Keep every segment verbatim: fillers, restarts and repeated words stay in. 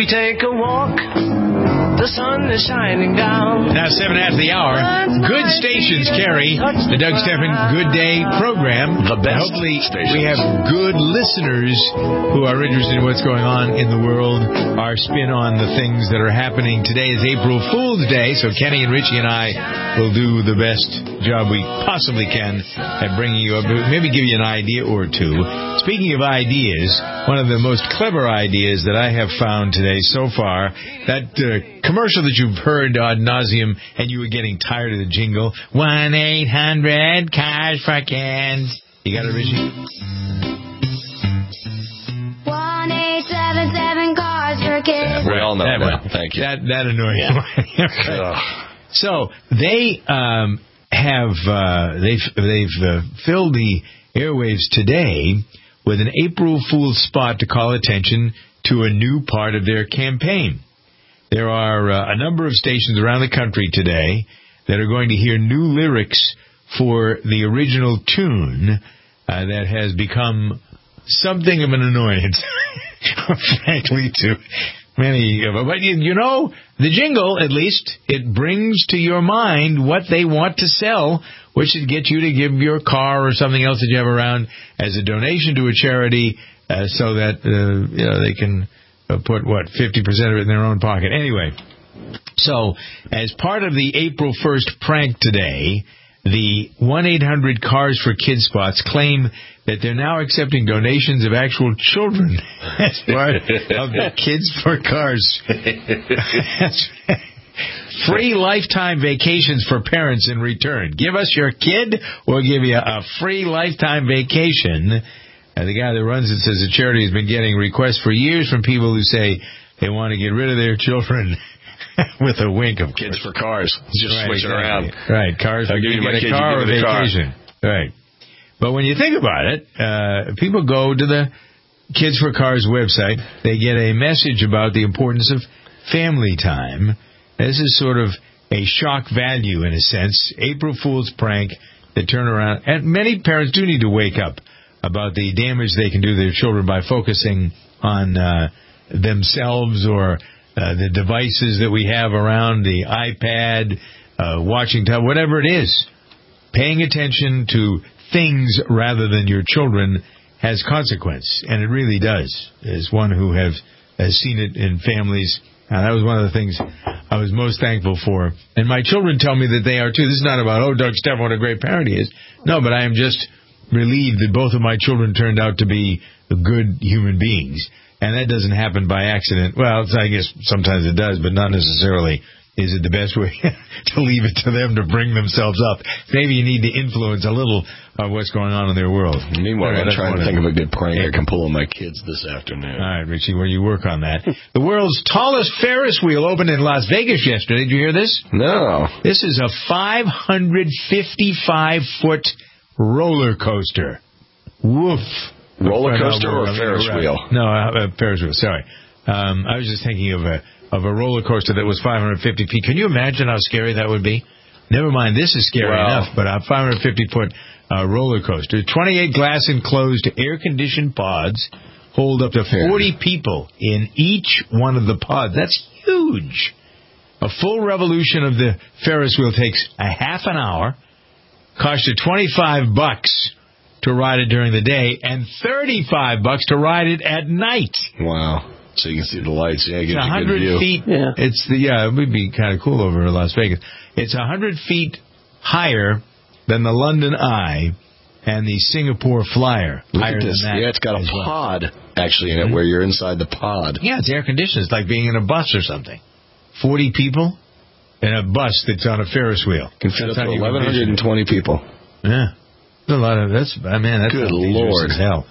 we take a walk. The sun is shining down. Now, seven after the hour. Good stations carry the Doug Stephan Good Day program. The best Hopefully, stations. we have good listeners who are interested in what's going on in the world. Our spin on the things that are happening. Today is April Fool's Day, so Kenny and Richie and I will do the best job we possibly can at bringing you up. Maybe give you an idea or two. Speaking of ideas, one of the most clever ideas that I have found today so far, that uh, commercial that you've heard ad nauseum and you were getting tired of the jingle, one eight hundred cars for kids. You got it, Richie? one eight seven seven cars for kids. We all know that. that. One. Thank you. That, that annoys you. Ugh. So they um, have uh, they've they've uh, filled the airwaves today with an April Fool's spot to call attention to a new part of their campaign. There are uh, a number of stations around the country today that are going to hear new lyrics for the original tune uh, that has become something of an annoyance, frankly, to many of them. But, you, you know, the jingle, at least, it brings to your mind what they want to sell, which should get you to give your car or something else that you have around as a donation to a charity uh, so that uh, you know, they can uh, put, what, fifty percent of it in their own pocket. Anyway, so as part of the April first prank today, the one eight hundred Cars for Kids spots claim that they're now accepting donations of actual children as part of the Kids for Cars. Free lifetime vacations for parents in return. Give us your kid, we'll give you a free lifetime vacation. Uh, the guy that runs it says the charity has been getting requests for years from people who say they want to get rid of their children. With a wink of Kids for Cars. Just right, switch it exactly. around. Right, cars. I'll give you my get a kid, car or you give me the car. vacation. Right. But when you think about it, uh, people go to the Kids for Cars website. They get a message about the importance of family time. This is sort of a shock value in a sense. April Fool's prank that turn around. And many parents do need to wake up about the damage they can do to their children by focusing on uh, themselves or Uh, the devices that we have around, the iPad, uh, watching time, whatever it is. Paying attention to things rather than your children has consequence, and it really does. As one who have, has seen it in families, uh, that was one of the things I was most thankful for. And my children tell me that they are too. This is not about, oh, Doug Stephan, what a great parent he is. No, but I am just relieved that both of my children turned out to be good human beings. And that doesn't happen by accident. Well, I guess sometimes it does, but not necessarily is it the best way to leave it to them to bring themselves up. Maybe you need to influence a little of what's going on in their world. Meanwhile, Right, I'm that's trying to one think of of a good prank I can pull on my kids this afternoon. All right, Richie, where you work on that. The world's tallest Ferris wheel opened in Las Vegas yesterday. Did you hear this? No. This is a five hundred fifty-five foot roller coaster. Woof. Roller coaster or a Ferris wheel? No, a Ferris wheel, sorry. Um, I was just thinking of a of a roller coaster that was five hundred fifty feet. Can you imagine how scary that would be? Never mind, this is scary Wow. enough, but a five hundred fifty foot uh, roller coaster. twenty-eight glass-enclosed air-conditioned pods hold up to forty people in each one of the pods. That's huge. A full revolution of the Ferris wheel takes a half an hour, costs you twenty-five bucks to ride it during the day, and thirty-five bucks to ride it at night. Wow. So you can see the lights. Yeah, it It's gives one you a good hundred view. feet. Yeah. It's the yeah. It would be kind of cool over in Las Vegas. It's one hundred feet higher than the London Eye and the Singapore Flyer. Look higher at this. than that. Yeah, it's got a as well. pod actually in it where you're inside the pod. Yeah, it's air conditioned. It's like being in a bus or something. Forty people in a bus that's on a Ferris wheel. Can fit That's up how to you eleven envision it. twenty people. Yeah. That's a lot of that's. I mean, that's Good dangerous Lord. as hell.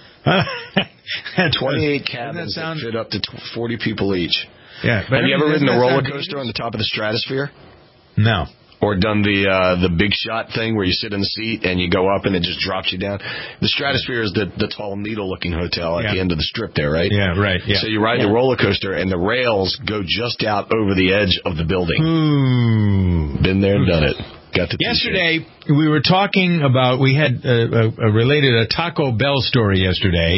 twenty-eight Doesn't cabins that sound? that fit up to forty people each. Yeah. But Have you I mean, ever ridden doesn't a that roller sound coaster on the top of the stratosphere? No. Or done the uh, the big shot thing where you sit in the seat and you go up and it just drops you down? The stratosphere is the, the tall needle-looking hotel at Yeah. the end of the strip there, right? Yeah, right. Yeah. So you ride Yeah. the roller coaster and the rails go just out over the edge of the building. Ooh. Been there and done it. Got the Yesterday, we were talking about, we had uh, uh, related a Taco Bell story yesterday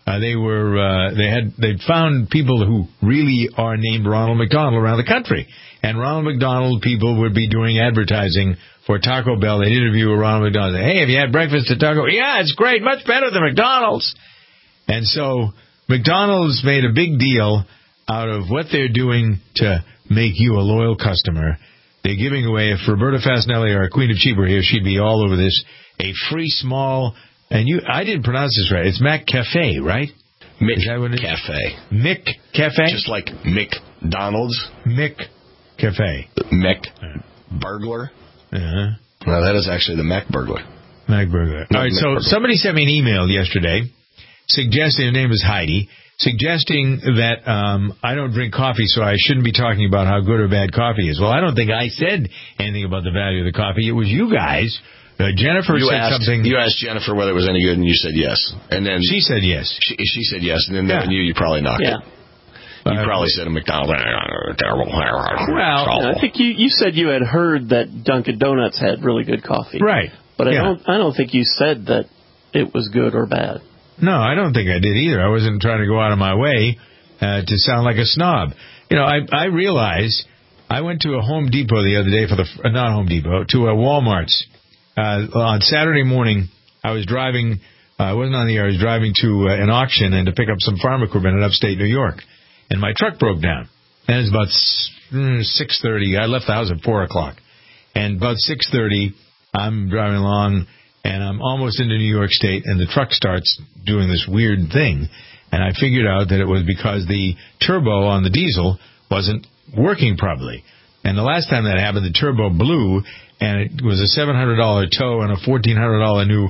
Uh, they were uh, they had they found people who really are named Ronald McDonald around the country, and Ronald McDonald people would be doing advertising for Taco Bell. They'd interview Ronald McDonald. Say, hey, have you had breakfast at Taco? Yeah, it's great, much better than McDonald's. And so McDonald's made a big deal out of what they're doing to make you a loyal customer. They're giving away, if Roberta Fasinelli, our Queen of Cheap, were here, she'd be all over this, a free small, and you, I didn't pronounce this right. It's Mac Cafe, right? Mick Is that what it is? Cafe. Mick Cafe? Just like McDonald's. Mick Cafe. Mick Burglar. Uh-huh. No, that is actually the Mac Burglar. Mac Burglar. No, All right, Mac so Burglar. somebody sent me an email yesterday suggesting, her name is Heidi, suggesting that um, I don't drink coffee, so I shouldn't be talking about how good or bad coffee is. Well, I don't think I said anything about the value of the coffee. It was you guys. Uh, Jennifer You said asked, something. you asked Jennifer whether it was any good, and you said yes. And then She said yes. she, she said yes, and then Yeah. knowing you, you probably knocked Yeah. it. You Uh, probably said a McDonald's. Terrible. Well, I think you, you said you had heard that Dunkin' Donuts had really good coffee. Right. But I Yeah. don't I don't think you said that it was good or bad. No, I don't think I did either. I wasn't trying to go out of my way uh, to sound like a snob. You know, I I realized I went to a Home Depot the other day for the uh, not Home Depot to a Walmart's uh, on Saturday morning. I was driving. Uh, I wasn't on the air. I was driving to uh, an auction and to pick up some farm equipment in upstate New York, and my truck broke down. And it was about six thirty. I left the house at four o'clock, and about six thirty, I'm driving along. And I'm almost into New York State, and the truck starts doing this weird thing. And I figured out that it was because the turbo on the diesel wasn't working properly. And the last time that happened, the turbo blew, and it was a seven hundred dollars tow and a fourteen hundred dollars new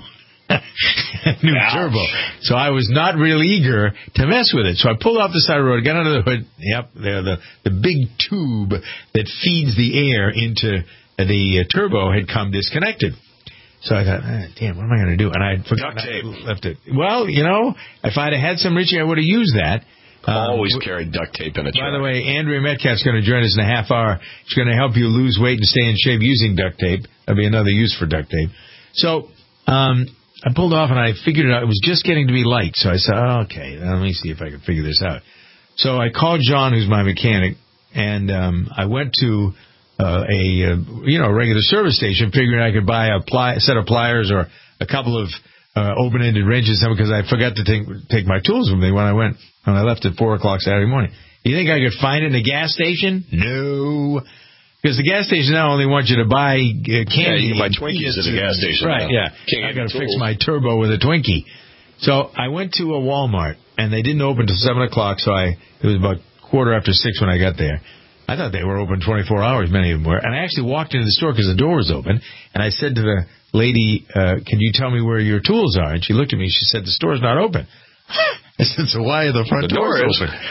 new Ouch. turbo. So I was not real eager to mess with it. So I pulled off the side of the road, got under the hood. Yep, there, the the big tube that feeds the air into the uh, turbo had come disconnected. So I thought, ah, damn, what am I going to do? And I had forgotten Duct tape. I left it. Well, you know, if I'd have had some, Richie, I would have used that. Um, Always w- carry duct tape in a truck. By the way, Andrea Metcalf's going to join us in a half hour. She's going to help you lose weight and stay in shape using duct tape. That'll be another use for duct tape. So um, I pulled off, and I figured it out. It was just getting to be light. So I said, oh, okay, let me see if I can figure this out. So I called John, who's my mechanic, and um, I went to uh, a uh, you know regular service station, figuring I could buy a pli- set of pliers or a couple of uh, open-ended wrenches, because I forgot to take take my tools with me when I went when I left at four o'clock Saturday morning. You think I could find it in a gas station? No, because the gas station now only wants you to buy uh, candy. Yeah, you can buy and Twinkies at a peanuts. gas station Right? now. Yeah, Can't I get got to tools. fix my turbo with a Twinkie. So I went to a Walmart, and they didn't open till seven o'clock. So I it was about quarter after six when I got there. I thought they were open twenty-four hours, many of them were. And I actually walked into the store because the door was open. And I said to the lady, uh, can you tell me where your tools are? And she looked at me. She said, the store's not open. I said, so why are the front The door doors is. open?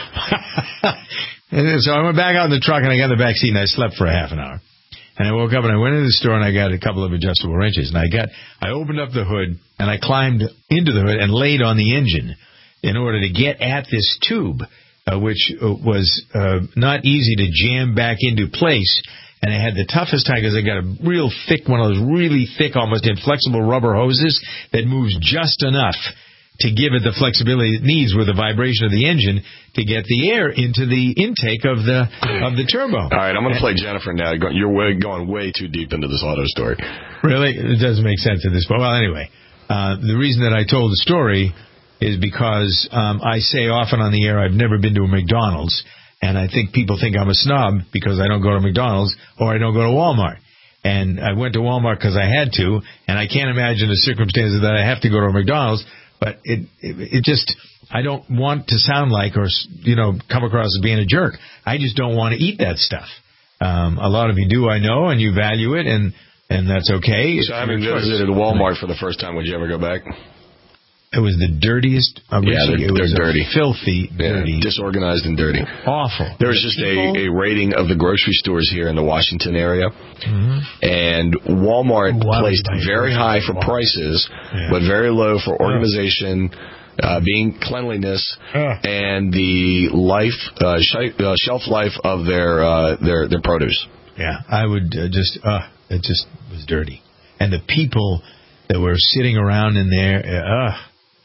And then, so I went back out in the truck, and I got in the back seat, and I slept for a half an hour. And I woke up, and I went into the store, and I got a couple of adjustable wrenches. And I got, I opened up the hood, and I climbed into the hood and laid on the engine in order to get at this tube, uh, which uh, was uh, not easy to jam back into place. And I had the toughest time because I got a real thick, one of those really thick, almost inflexible rubber hoses that moves just enough to give it the flexibility it needs with the vibration of the engine to get the air into the intake of the of the turbo. All right, I'm going to play Jennifer now. Go- You're way, going way too deep into this auto story. Really? It doesn't make sense at this point. Well, anyway, uh, the reason that I told the story is because um, I say often on the air I've never been to a McDonald's, and I think people think I'm a snob because I don't go to McDonald's or I don't go to Walmart. And I went to Walmart because I had to, and I can't imagine the circumstances that I have to go to a McDonald's. But it, it it just, I don't want to sound like or, you know, come across as being a jerk. I just don't want to eat that stuff. Um, a lot of you do, I know, and you value it, and, and that's okay. So It's having your choice. visited Walmart for the first time, would you ever go back? It was the dirtiest. Uh, Yeah, Richie, they're- it was they're a dirty. filthy, Yeah, dirty, disorganized and dirty. awful. There was The just people- a, a rating of the grocery stores here in the Washington area, Mhm. and Walmart Why would placed you buy very groceries high at for Walmart? prices, Yeah. but very low for organization, uh, being cleanliness, Yeah. and the life uh, sh- uh, shelf life of their uh, their their produce. Yeah, I would uh, just, uh, it just was dirty. And the people that were sitting around in there, uh,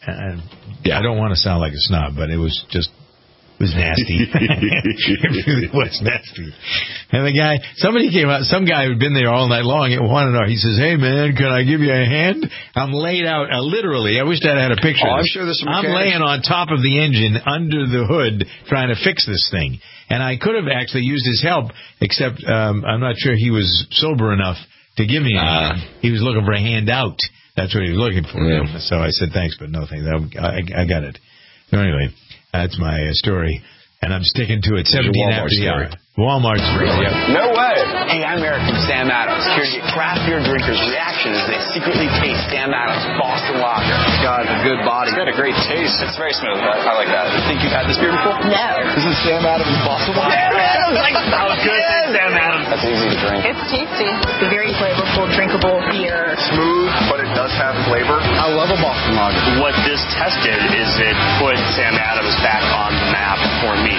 And Yeah. I don't want to sound like a snob, but it was just, it was nasty. It really was nasty. And the guy, somebody came out, some guy who'd been there all night long and wanted to know. He says, hey, man, can I give you a hand? I'm laid out, uh, literally. I wish I had a picture. Oh, of I'm this. sure there's some I'm mechanics. laying on top of the engine under the hood trying to fix this thing. And I could have actually used his help, except um, I'm not sure he was sober enough to give me a hand. Uh, He was looking for a handout. That's what he was looking for. Yeah. So I said, thanks, but no thanks. I, I got it. So anyway, that's my uh, story. And I'm sticking to it. seventeen Walmart after the story. hour. Walmart story. Yep. No way! Hey, I'm Eric from Sam Adams, here to get craft beer drinkers' reaction as they secretly taste Sam Adams Boston Lager. It's got a good body. It's got a great taste. It's very smooth. I, I like that. You think you've had this beer before? No. This is Sam Adams Boston Lager. Sam Adams! Like, that was good. Sam Adams. That's easy to drink. It's tasty. It's a very flavorful, drinkable beer. Smooth, but it does have flavor. I love a Boston Lager. What this test did is it put Sam Adams back on the map for me.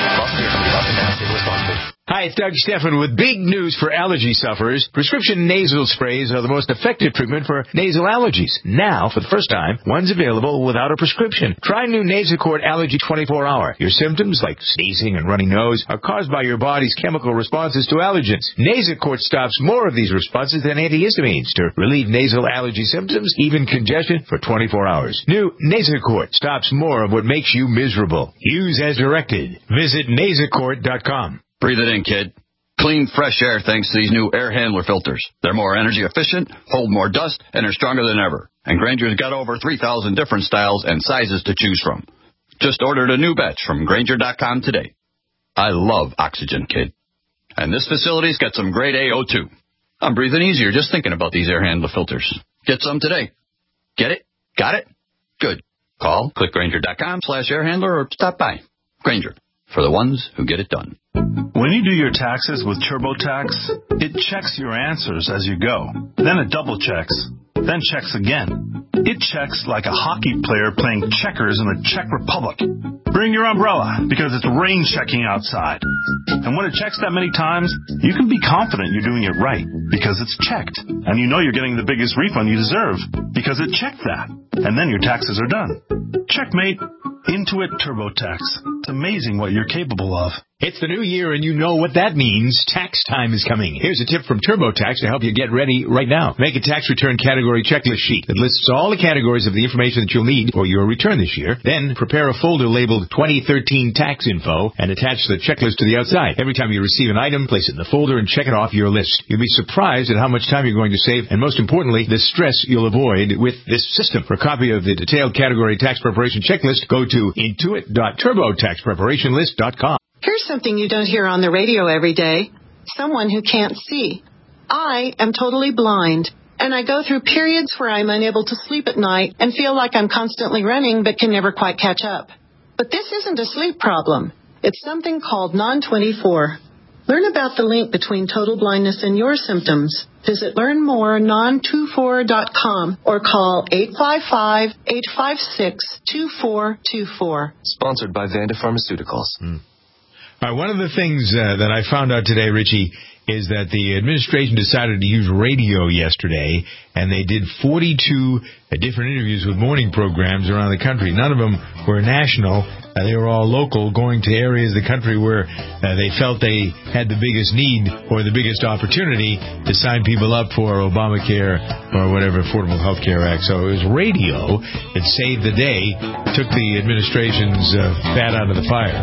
Hi, it's Doug Stephan with big news for allergy sufferers. Prescription nasal sprays are the most effective treatment for nasal allergies. Now, for the first time, one's available without a prescription. Try new Nasacort Allergy twenty-four hour. Your symptoms, like sneezing and runny nose, are caused by your body's chemical responses to allergens. Nasacort stops more of these responses than antihistamines to relieve nasal allergy symptoms, even congestion, for twenty-four hours. New Nasacort stops more of what makes you miserable. Use as directed. Visit nasacort dot com. Breathe it in, kid. Clean, fresh air thanks to these new air handler filters. They're more energy efficient, hold more dust, and are stronger than ever. And Grainger's got over three thousand different styles and sizes to choose from. Just ordered a new batch from Grainger dot com today. I love Oxygen, kid. And this facility's got some grade A O two. I'm breathing easier just thinking about these air handler filters. Get some today. Get it? Got it? Good. Call, click Grainger dot com slash air handler or stop by. Grainger, for the ones who get it done. When you do your taxes with TurboTax, it checks your answers as you go. Then it double checks. Then checks again. It checks like a hockey player playing checkers in the Czech Republic. Bring your umbrella because it's rain checking outside. And when it checks that many times, you can be confident you're doing it right because it's checked. And you know you're getting the biggest refund you deserve because it checked that. And then your taxes are done. Checkmate. Intuit TurboTax. It's amazing what you're capable of. It's the new year, and you know what that means. Tax time is coming. Here's a tip from TurboTax to help you get ready right now. Make a tax return category checklist sheet that lists all the categories of the information that you'll need for your return this year. Then prepare a folder labeled twenty thirteen Tax Info and attach the checklist to the outside. Every time you receive an item, place it in the folder and check it off your list. You'll be surprised at how much time you're going to save, and most importantly, the stress you'll avoid with this system. For a copy of the detailed category tax preparation checklist, go to intuit dot turbo tax preparation list dot com. Here's something you don't hear on the radio every day. Someone who can't see. I am totally blind, and I go through periods where I'm unable to sleep at night and feel like I'm constantly running but can never quite catch up. But this isn't a sleep problem. It's something called non twenty-four. Learn about the link between total blindness and your symptoms. Visit learn more non twenty-four dot com or call eight five five, eight five six, two four two four. Sponsored by Vanda Pharmaceuticals. Mm. All right, one of the things uh, that I found out today, Richie, is that the administration decided to use radio yesterday, and they did forty-two uh, different interviews with morning programs around the country. None of them were national. Uh, they were all local, going to areas of the country where uh, they felt they had the biggest need or the biggest opportunity to sign people up for Obamacare or whatever, Affordable Health Care Act. So it was radio that saved the day, took the administration's uh, fat out of the fire.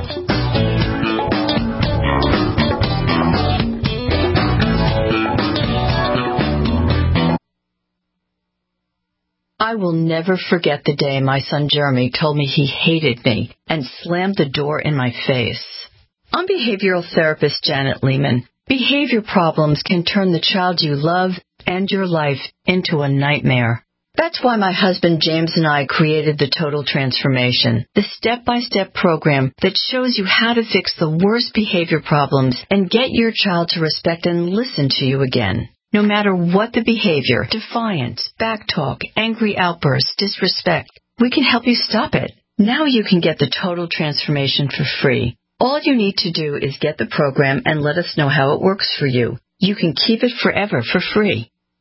I will never forget the day my son Jeremy told me he hated me and slammed the door in my face. I'm behavioral therapist Janet Lehman. Behavior problems can turn the child you love and your life into a nightmare. That's why my husband James and I created the Total Transformation, the step-by-step program that shows you how to fix the worst behavior problems and get your child to respect and listen to you again. No matter what the behavior, defiance, backtalk, angry outbursts, disrespect, we can help you stop it. Now you can get the Total Transformation for free. All you need to do is get the program and let us know how it works for you. You can keep it forever for free.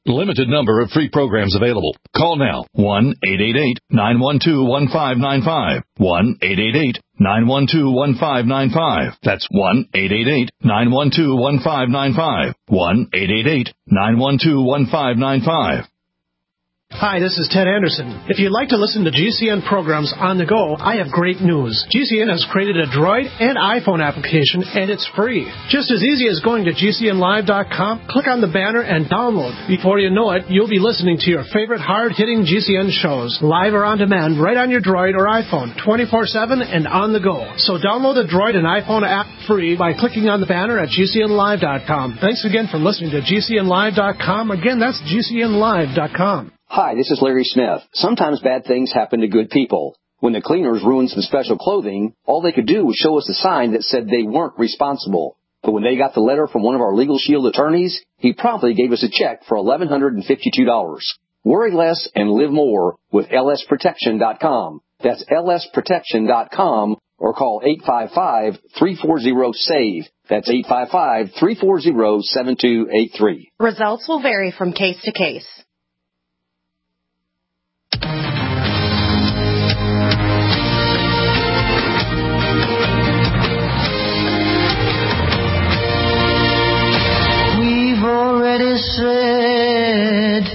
Limited number of free programs available. Call now. one eight eight eight, nine one two, one five nine five. one eight eight eight, nine one two, one five nine five. That's one eight eight eight, nine one two, one five nine five. one eight eight eight, nine one two, one five nine five. Hi, this is Ted Anderson. If you'd like to listen to G C N programs on the go, I have great news. G C N has created a Droid and iPhone application, and it's free. Just as easy as going to G C N live dot com, click on the banner, and download. Before you know it, you'll be listening to your favorite hard-hitting G C N shows, live or on demand, right on your Droid or iPhone, twenty-four seven and on the go. So download the Droid and iPhone app free by clicking on the banner at G C N live dot com. Thanks again for listening to G C N live dot com. Again, that's G C N live dot com. Hi, this is Larry Smith. Sometimes bad things happen to good people. When the cleaners ruined some special clothing, all they could do was show us a sign that said they weren't responsible. But when they got the letter from one of our Legal Shield attorneys, he promptly gave us a check for eleven hundred fifty-two dollars. Worry less and live more with L S protection dot com. That's L S protection dot com or call eight five five, three four zero, SAVE. That's eight five five, three four zero, seven two eight three. Results will vary from case to case. We've already said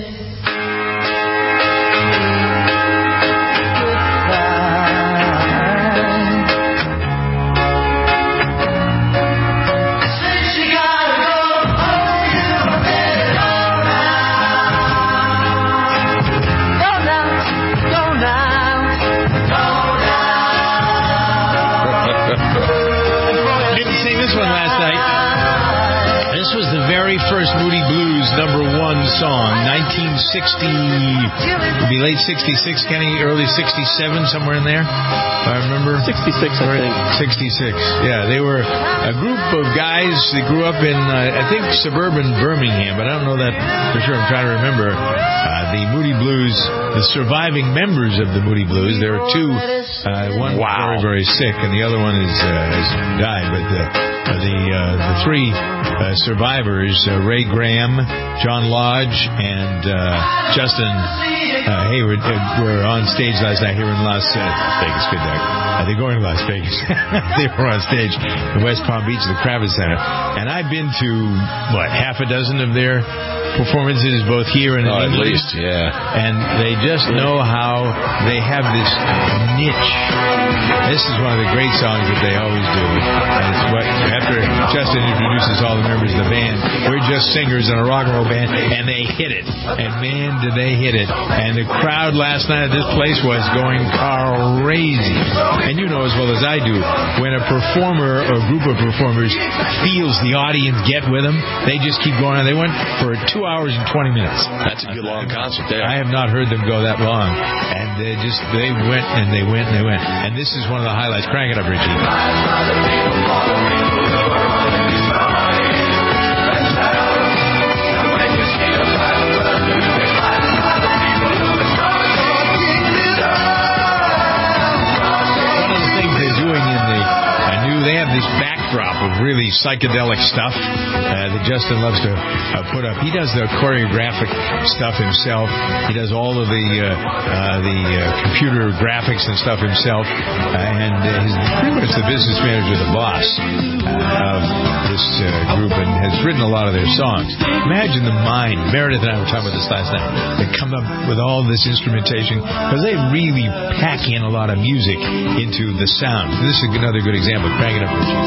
first Moody Blues number one song, nineteen sixty, would be late sixty-six, Kenny, early sixty-seven, somewhere in there, if I remember. sixty-six, I think. sixty-six, yeah. They were a group of guys that grew up in, uh, I think, suburban Birmingham, but I don't know that for sure. I'm trying to remember. Uh, the Moody Blues, the surviving members of the Moody Blues, there are two. Uh, one wow. very, very sick, and the other one is, uh, has died, but the, uh, the, uh, the three uh, survivors, uh, Ray Graham, John Lodge, and uh, Justin uh, Hayward, uh, were on stage last night here in Las uh, Vegas. Good night. Uh, they're going to Las Vegas. They were on stage in West Palm Beach at the Kravitz Center. And I've been to, what, half a dozen of their performances, both here and in oh, England. At least, yeah. And they just know how they have this niche. This is one of the great songs that they always do. And it's what, after Justin introduces all the members of the band, we're just singers in a rock and roll band, and they hit it. And man, did they hit it. And the crowd last night at this place was going crazy. And you know as well as I do, when a performer or a group of performers feels the audience get with them, they just keep going on. They went for two hours and twenty minutes. That's a good long concert there. I have not heard them go that long. And they just, they went and they went and they went. And this is one of the highlights. Crank it up, Richie. They have this backdrop of really psychedelic stuff uh, that Justin loves to uh, put up. He does the choreographic stuff himself. He does all of the uh, uh, the uh, computer graphics and stuff himself. Uh, and uh, he's pretty much the business manager, the boss uh, of this uh, group, and has written a lot of their songs. Imagine the mind. Meredith and I were talking about this last night. They come up with all this instrumentation because they really pack in a lot of music into the sound. This is another good example. Crank it up, Richie.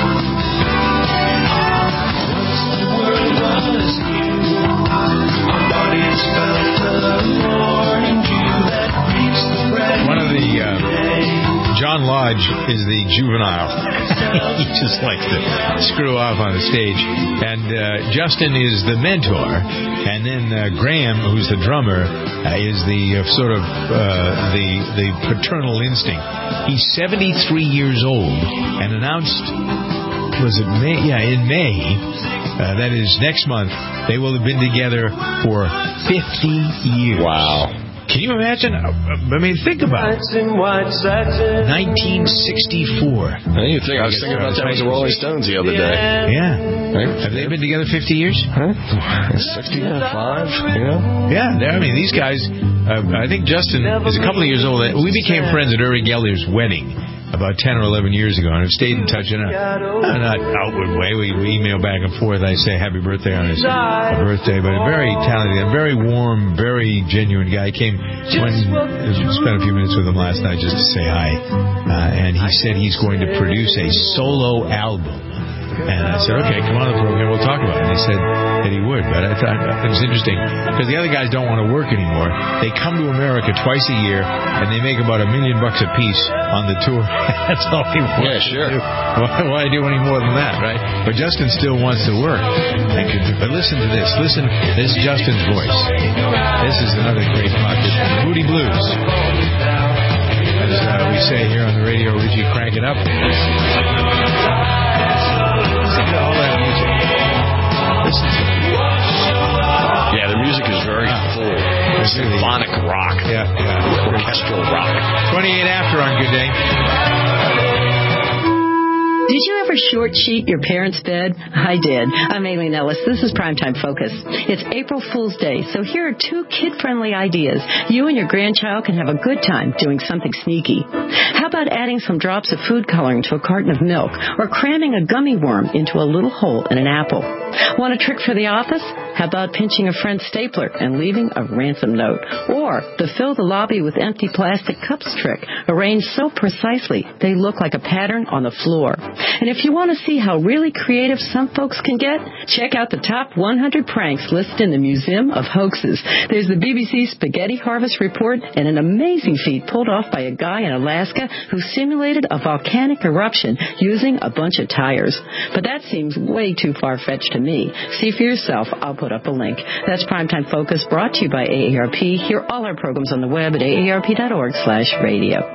One of the uh, John Lodge is the juvenile. He just likes to screw off on the stage. And uh, Justin is the mentor. And then uh, Graham, who's the drummer, uh, is the uh, sort of uh, the the paternal instinct. He's seventy-three years old and announced, was it May? Yeah, in May. Uh, that is next month. They will have been together for fifty years. Wow. Can you imagine? I mean, think about it. nineteen sixty-four. I didn't even think. I was thinking about that with the Rolling Stones the other day. Yeah. Right? Have they been together fifty years? Huh? sixty-five, yeah. Yeah, I mean, these guys, uh, I think Justin is a couple of years old. We became friends at Uri Geller's wedding about ten or eleven years ago, and have stayed in touch in a uh, not outward way. We, we email back and forth. I say happy birthday on his birthday, but a very talented, a very warm, very genuine guy. Came when spent a few minutes with him last night just to say hi, uh, and he said he's going to produce a solo album. And I said, okay, come on the program, we'll talk about it. And they said that he would, but I thought it was interesting because the other guys don't want to work anymore. They come to America twice a year, and they make about a million bucks a piece on the tour. That's all they want. Yeah, sure. To do. Why, why do any more than that, right? But Justin still wants to work. And could, but listen to this. Listen, this is Justin's voice. This is another great pocket. Moody Blues. As uh, we say here on the radio, Richie, crank it up. Listen to all that music. Listen to it. Yeah, the music is very ah, full. It's symphonic rock. Yeah, yeah. Orchestral rock. twenty-eight after on Good Day. Did you ever short sheet your parents' bed? I did. I'm Aileen Ellis. This is Primetime Focus. It's April Fool's Day, so here are two kid-friendly ideas. You and your grandchild can have a good time doing something sneaky. How about adding some drops of food coloring to a carton of milk, or cramming a gummy worm into a little hole in an apple? Want a trick for the office? How about pinching a friend's stapler and leaving a ransom note? Or the fill the lobby with empty plastic cups trick, arranged so precisely they look like a pattern on the floor. And if you want to see how really creative some folks can get, check out the top one hundred pranks listed in the Museum of Hoaxes. There's the B B C Spaghetti Harvest Report and an amazing feat pulled off by a guy in Alaska who simulated a volcanic eruption using a bunch of tires. But that seems way too far-fetched to me. See for yourself. I'll put up a link. That's Primetime Focus, brought to you by A A R P. Hear all our programs on the web at A A R P dot org slash radio.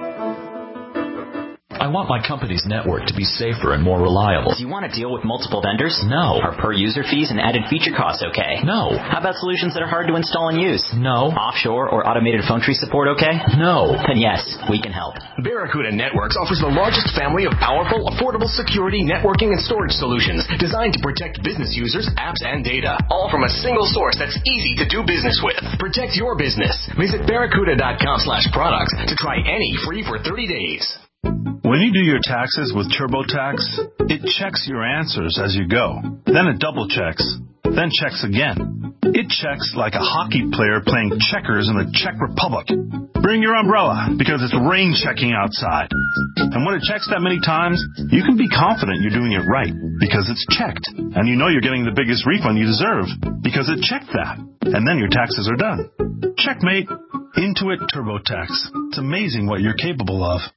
I want my company's network to be safer and more reliable. Do you want to deal with multiple vendors? No. Are per-user fees and added feature costs okay? No. How about solutions that are hard to install and use? No. Offshore or automated phone tree support okay? No. Then yes, we can help. Barracuda Networks offers the largest family of powerful, affordable security, networking, and storage solutions designed to protect business users, apps, and data. All from a single source that's easy to do business with. Protect your business. Visit barracuda dot com slash products to try any free for thirty days. When you do your taxes with TurboTax, it checks your answers as you go. Then it double checks, then checks again. It checks like a hockey player playing checkers in the Czech Republic. Bring your umbrella, because it's rain checking outside. And when it checks that many times, you can be confident you're doing it right, because it's checked. And you know you're getting the biggest refund you deserve, because it checked that. And then your taxes are done. Checkmate. Intuit TurboTax. It's amazing what you're capable of.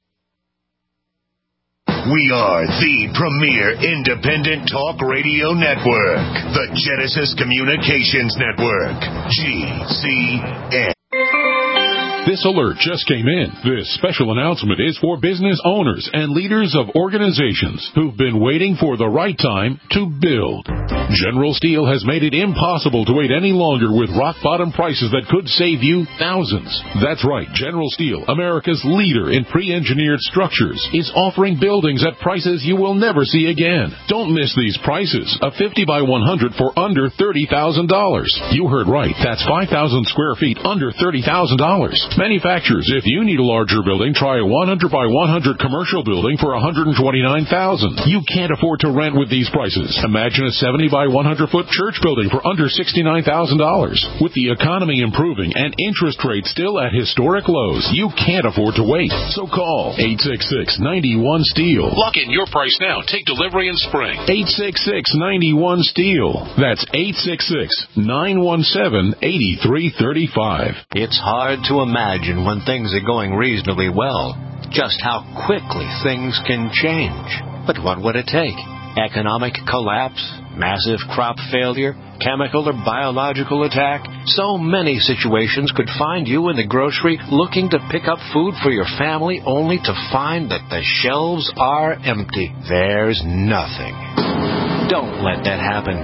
We are the premier independent talk radio network, the Genesis Communications Network, G C N. This alert just came in. This special announcement is for business owners and leaders of organizations who've been waiting for the right time to build. General Steel has made it impossible to wait any longer with rock-bottom prices that could save you thousands. That's right. General Steel, America's leader in pre-engineered structures, is offering buildings at prices you will never see again. Don't miss these prices. A fifty by one hundred for under thirty thousand dollars. You heard right. That's five thousand square feet under thirty thousand dollars. Manufacturers, if you need a larger building, try a one hundred by one hundred commercial building for one hundred twenty-nine thousand dollars. You can't afford to rent with these prices. Imagine a seventy by one hundred foot church building for under sixty-nine thousand dollars. With the economy improving and interest rates still at historic lows, you can't afford to wait. So call eight six six, nine one, STEEL. Lock in your price now. Take delivery in spring. eight six six, nine one, STEEL. That's eight six six, nine one seven, eight three three five. It's hard to imagine when things are going reasonably well, just how quickly things can change. But what would it take? Economic collapse? Massive crop failure? Chemical or biological attack? So many situations could find you in the grocery looking to pick up food for your family only to find that the shelves are empty. There's nothing. Don't let that happen.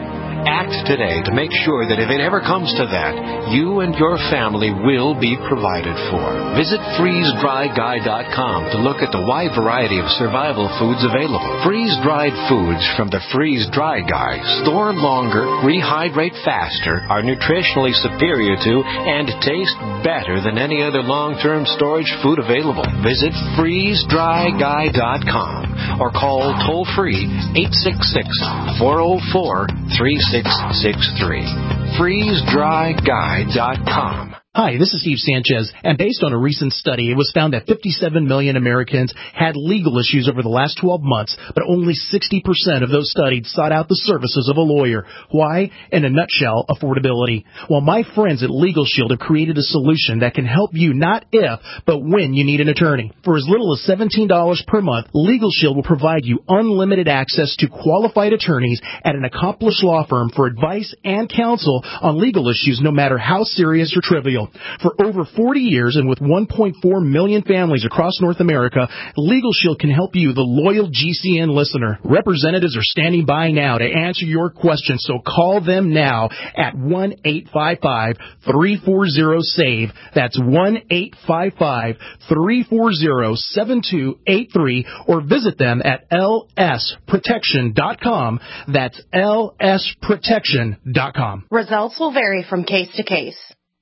Act today to make sure that if it ever comes to that, you and your family will be provided for. Visit freeze dry guy dot com to look at the wide variety of survival foods available. Freeze-dried foods from the Freeze Dry Guy store longer, rehydrate faster, are nutritionally superior to, and taste better than any other long-term storage food available. Visit freeze dry guy dot com or call toll-free eight six six, four oh four, three six six three. freeze dry guy dot com. Hi, this is Steve Sanchez, and based on a recent study, it was found that fifty-seven million Americans had legal issues over the last twelve months, but only sixty percent of those studied sought out the services of a lawyer. Why? In a nutshell, affordability. Well, my friends at Legal Shield have created a solution that can help you not if, but when you need an attorney. For as little as seventeen dollars per month, Legal Shield will provide you unlimited access to qualified attorneys at an accomplished law firm for advice and counsel on legal issues, no matter how serious or trivial. For over forty years and with one point four million families across North America, Legal Shield can help you, the loyal G C N listener. Representatives are standing by now to answer your questions, so call them now at one eight five five, three four zero, S A V E. That's one eight five five, three four zero, seven two eight three, or visit them at L S protection dot com. That's L S protection dot com. Results will vary from case to case.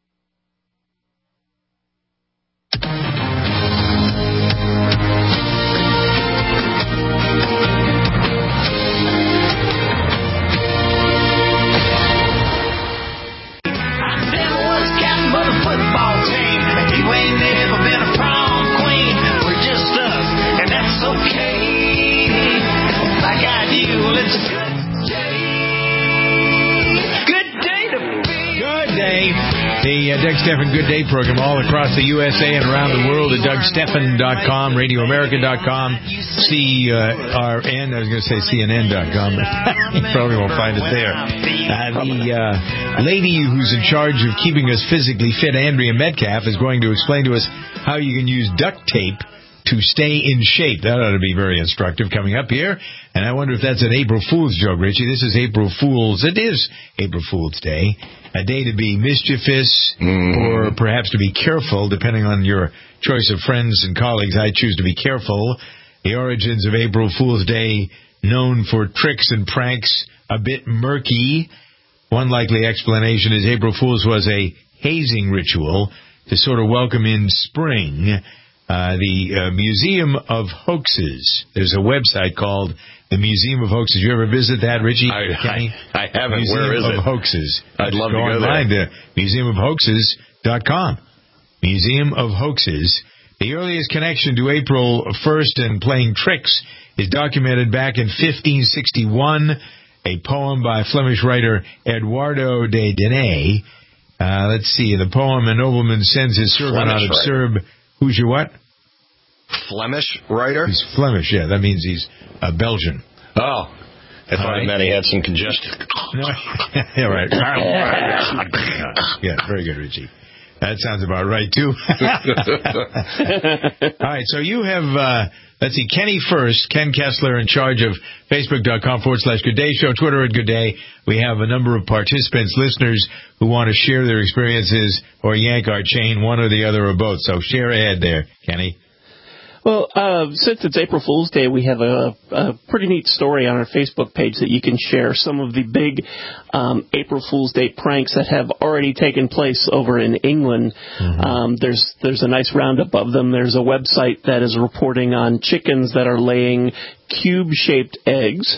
The uh, Doug Stephan Good Day program all across the U S A and around the world at Doug Stephan dot com, Radio America dot com, C R N, I was going to say C N N dot com. You probably won't find it there. Uh, the uh, lady who's in charge of keeping us physically fit, Andrea Metcalf, is going to explain to us how you can use duct tape to stay in shape. That ought to be very instructive coming up here. And I wonder if that's an April Fool's joke, Richie. This is April Fool's. It is April Fool's Day. A day to be mischievous mm. or perhaps to be careful, depending on your choice of friends and colleagues. I choose to be careful. The origins of April Fool's Day, known for tricks and pranks, a bit murky. One likely explanation is April Fool's was a hazing ritual to sort of welcome in spring. Uh, the uh, Museum of Hoaxes. There's a website called the Museum of Hoaxes. You ever visit that, Richie? I, I, I haven't. Museum Where is of it? Hoaxes. I'd love go to go online there. to museum of hoaxes dot com. Museum of Hoaxes. The earliest connection to April first and playing tricks is documented back in fifteen sixty-one. A poem by Flemish writer Eduardo de Denay. Uh, let's see. The poem, a nobleman sends his servant Flemish out of writer. Serb. Who's your what? Flemish writer? He's Flemish, yeah. That means he's uh, Belgian. Oh. I thought right. it meant he had some congestion. No. Yeah, right. Yeah, very good, Richie. That sounds about right, too. All right, so you have, uh, let's see, Kenny first, Ken Kessler in charge of Facebook.com forward slash Good Day Show, Twitter at Good Day. We have a number of participants, listeners, who want to share their experiences or yank our chain, one or the other or both. So share ahead there, Kenny. Well, uh, since it's April Fool's Day, we have a, a pretty neat story on our Facebook page that you can share. Some of the big um, April Fool's Day pranks that have already taken place over in England. Mm-hmm. Um, there's there's a nice roundup of them. There's a website that is reporting on chickens that are laying cube-shaped eggs.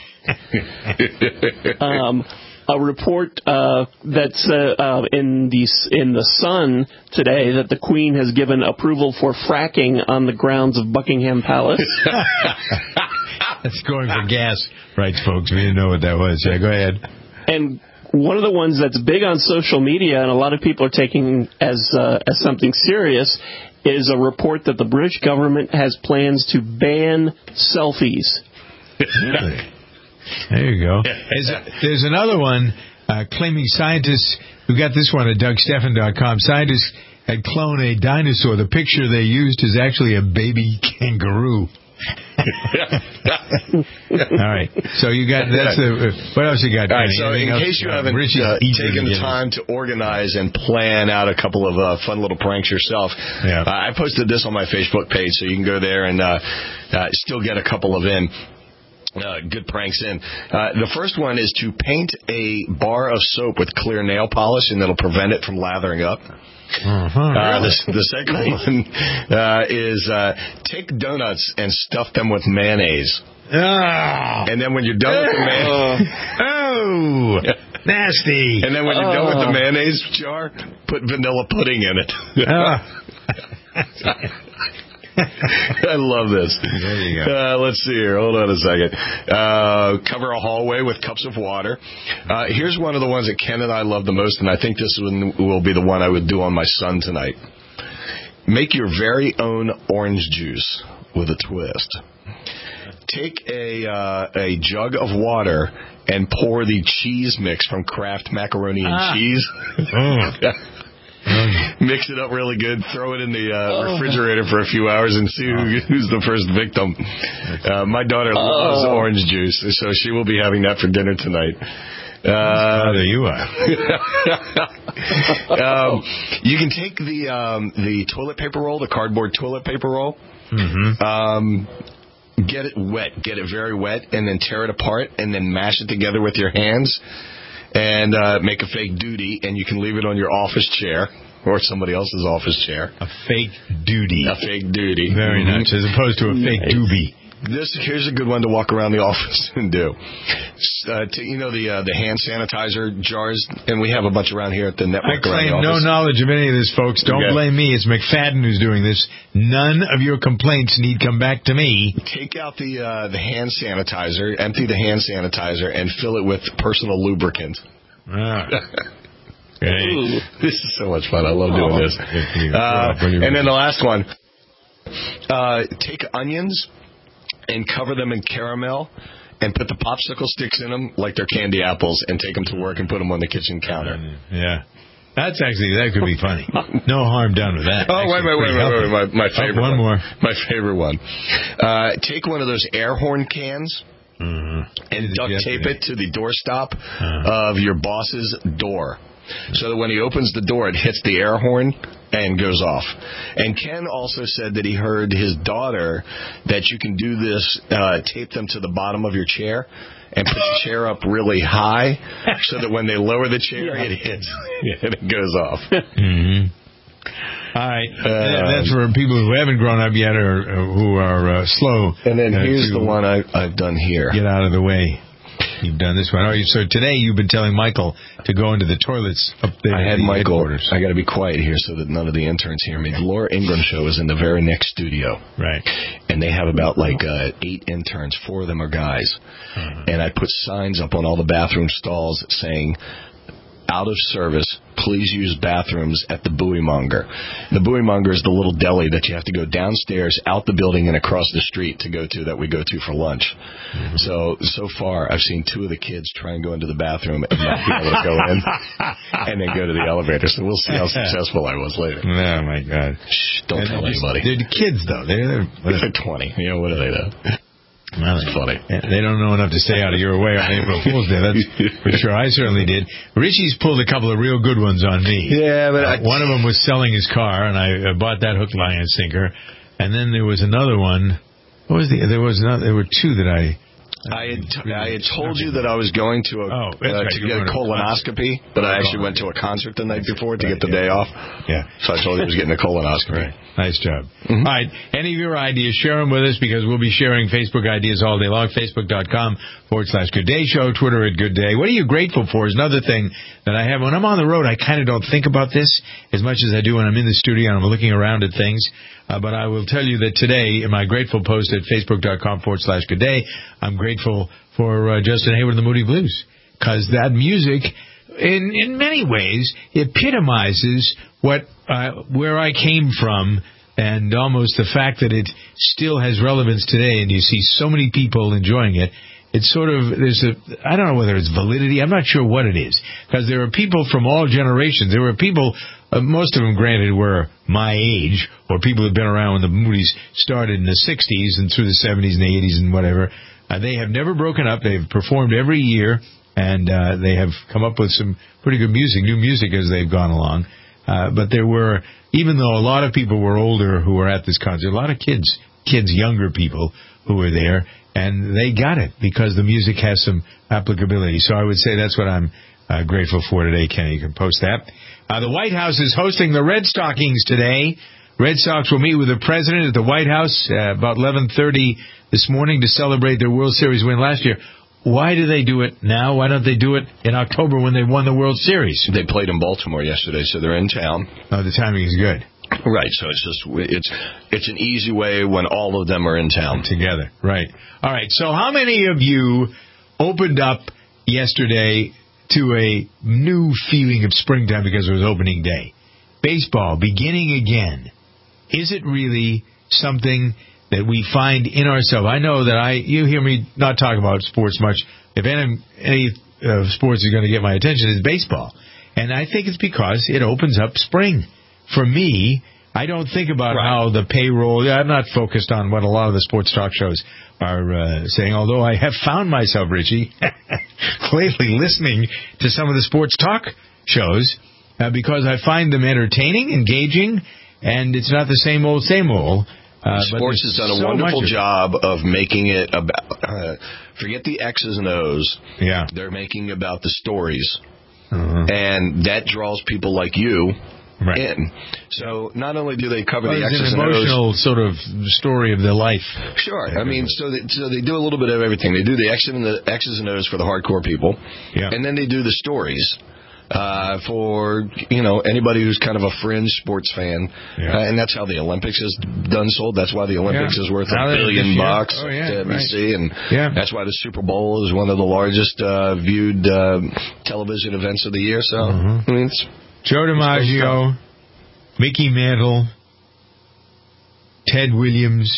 um A report uh, that's uh, uh, in the in the Sun today that the Queen has given approval for fracking on the grounds of Buckingham Palace. That's going for gas rights, folks. We didn't know what that was. Yeah, go ahead. And one of the ones that's big on social media, and a lot of people are taking as uh, as something serious, is a report that the British government has plans to ban selfies. Really? There you go. There's, there's another one uh, claiming scientists who got this one at Doug Stephan dot com. Scientists had cloned a dinosaur. The picture they used is actually a baby kangaroo. All right. So you got, that's the, what else you got? All right, so Anything in else? case you Uh, haven't Richie's uh, eager taken to the get time to organize and plan out a couple of uh, fun little pranks yourself, Yeah. uh, I posted this on my Facebook page, so you can go there and uh, uh, still get a couple of in. Uh, good pranks in. Uh, the first one is to paint a bar of soap with clear nail polish, and that'll prevent it from lathering up. Uh-huh, Uh, really? the, the second one uh, is uh, take donuts and stuff them with mayonnaise. Oh. And then when you're done with the mayonnaise... Oh, nasty. And then when you're oh. done with the mayonnaise jar, put vanilla pudding in it. Oh. I love this. There you go. Uh, let's see here. Hold on a second. Uh, cover a hallway with cups of water. Uh, here's one of the ones that Ken and I love the most, and I think this one will be the one I would do on my son tonight. Make your very own orange juice with a twist. Take a uh, a jug of water and pour the cheese mix from Kraft Macaroni and Ah. Cheese. Oh. Mix it up really good. Throw it in the uh, refrigerator for a few hours and see who, who's the first victim. Uh, my daughter loves Oh. orange juice, so she will be having that for dinner tonight. Uh, there you are. um, you can take the um, the toilet paper roll, the cardboard toilet paper roll. Mm-hmm. Um, get it wet, get it very wet, and then tear it apart, and then mash it together with your hands. And uh, make a fake duty, and you can leave it on your office chair or somebody else's office chair. A fake duty. A fake duty. Very Mm-hmm. nice, as opposed to a fake Nice. doobie. This here's a good one to walk around the office and do. Uh, to, you know the uh, the hand sanitizer jars, and we have a bunch around here at the network. I claim around the no office. knowledge of any of this, folks. Don't Okay. blame me. It's McFadden who's doing this. None of your complaints need come back to me. Take out the uh, the hand sanitizer, empty the hand sanitizer, and fill it with personal lubricant. Ah. Okay. This is so much fun. I love doing Oh. this. Uh, and then the last one. Uh, take onions and cover them in caramel and put the popsicle sticks in them like they're candy apples and take them to work and put them on the kitchen counter. Yeah. That's actually, that could be funny. No harm done with that. Oh, wait, wait, wait, wait, wait, wait. My, my favorite oh, one. one. more. My favorite one. Uh, take one of those air horn cans mm-hmm. and duct tape it to the doorstop uh-huh. of your boss's door. So that when he opens the door, it hits the air horn and goes off. And Ken also said that he heard his daughter that you can do this, uh, tape them to the bottom of your chair and put the chair up really high so that when they lower the chair, yeah. it hits and it goes off. Mm-hmm. All right. Um, That's for people who haven't grown up yet or, or who are uh, slow. And then uh, here's the one I, I've done here. Get out of the way. You've done this one. All right, so today you've been telling Michael to go into the toilets up there. I had the Michael. I got to be quiet here so that none of the interns hear me. The Laura Ingram show is in the very next studio. Right. And they have about like uh, eight interns. Four of them are guys. Uh-huh. And I put signs up on all the bathroom stalls saying, out of service, please use bathrooms at the Bowie Monger. The Bowie Monger is the little deli that you have to go downstairs, out the building, and across the street to go to that we go to for lunch. Mm-hmm. So, so far, I've seen two of the kids try and go into the bathroom and not be able to go in and then go to the elevator. So we'll see how successful I was later. Oh, my God. Shh, don't and tell just, anybody. They're kids, though. They're, they're, they're twenty. You know, what do they know? Well, that's funny. They don't know enough to stay out of your way on April Fool's Day. That's for sure. I certainly did. Richie's pulled a couple of real good ones on me. Yeah, but uh, I... one of them was selling his car, and I uh, bought that hook, line, and sinker. And then there was another one. What was the? There was another. There were two that I. I had, t- I had told you that I was going to a, oh, uh, right. to get a colonoscopy, but I actually went to a concert the night before to get the day off. Yeah. So I told you I was getting a colonoscopy. Right. Nice job. Mm-hmm. All right. Any of your ideas, share them with us because we'll be sharing Facebook ideas all day long. Facebook.com forward slash Good Day Show. Twitter at Good Day. What are you grateful for is another thing that I have. When I'm on the road, I kind of don't think about this as much as I do when I'm in the studio and I'm looking around at things. Uh, but I will tell you that today, in my grateful post at Facebook.com forward slash Good Day, I'm grateful for uh, Justin Hayward and the Moody Blues. Because that music, in in many ways, epitomizes what uh, where I came from, and almost the fact that it still has relevance today, and you see so many people enjoying it. It's sort of, there's a, I don't know whether it's validity, I'm not sure what it is, because there are people from all generations. There were people uh, most of them, granted, were my age, or people who had been around when the Moody's started in the sixties and through the seventies and the eighties and whatever. Uh, they have never broken up. They've performed every year, and uh, they have come up with some pretty good music, new music as they've gone along. Uh, but there were, even though a lot of people were older who were at this concert, a lot of kids, kids, younger people who were there, and they got it because the music has some applicability. So I would say that's what I'm uh, grateful for today, Kenny. You can post that. Uh, the White House is hosting the Red Stockings today. Red Sox will meet with the president at the White House uh, about eleven thirty this morning to celebrate their World Series win last year. Why do they do it now? Why don't they do it in October when they won the World Series? They played in Baltimore yesterday, so they're in town. Oh, the timing is good. Right, so it's just it's it's an easy way when all of them are in town together. Right. All right. So, how many of you opened up yesterday to a new feeling of springtime because it was opening day? Baseball beginning again. Is it really something that we find in ourselves? I know that I, you hear me not talk about sports much. If any, any uh, sports is going to get my attention, it's baseball. And I think it's because it opens up spring. For me, I don't think about right. how the payroll, I'm not focused on what a lot of the sports talk shows are uh, saying, although I have found myself, Richie, lately listening to some of the sports talk shows uh, because I find them entertaining, engaging, and it's not the same old, same old. Uh, Sports has done a so wonderful of job of making it about, uh, forget the X's and O's. Yeah. They're making about the stories. Uh-huh. And that draws people like you right. in. So not only do they cover well, the it's X's an and O's. emotional sort of story of their life. Sure. I mean, so they, so they do a little bit of everything. They do the X's and, the X's and O's for the hardcore people. Yeah. And then they do the stories. Uh, for, you know, anybody who's kind of a fringe sports fan. Yeah. Uh, and that's how the Olympics is done sold. That's why the Olympics yeah. is worth now a billion bucks oh, yeah, to N B C. right. And yeah. that's why the Super Bowl is one of the largest uh, viewed uh, television events of the year. So, mm-hmm. I mean, it's, Joe DiMaggio, Mickey Mantle, Ted Williams.